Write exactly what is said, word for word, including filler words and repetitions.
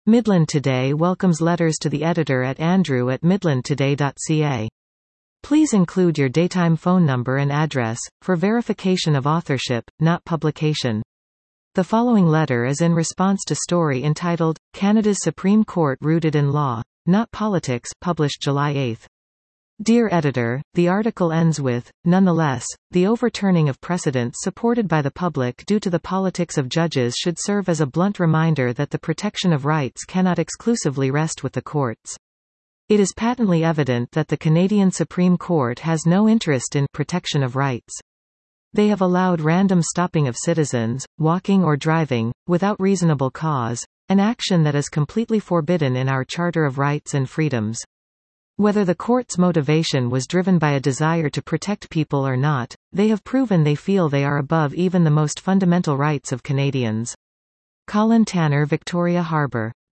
Midland Today welcomes letters to the editor at andrew at midland today dot c a. Please include your daytime phone number and address, for verification of authorship, not publication. The following letter is in response to story entitled, Canada's Supreme Court Rooted in Law, Not Politics, published July eighth. Dear Editor, the article ends with, nonetheless, the overturning of precedents supported by the public due to the politics of judges should serve as a blunt reminder that the protection of rights cannot exclusively rest with the courts. It is patently evident that the Canadian Supreme Court has no interest in protection of rights. They have allowed random stopping of citizens, walking or driving, without reasonable cause, an action that is completely forbidden in our Charter of Rights and Freedoms. Whether the court's motivation was driven by a desire to protect people or not, they have proven they feel they are above even the most fundamental rights of Canadians. Colin Tanner, Victoria Harbour.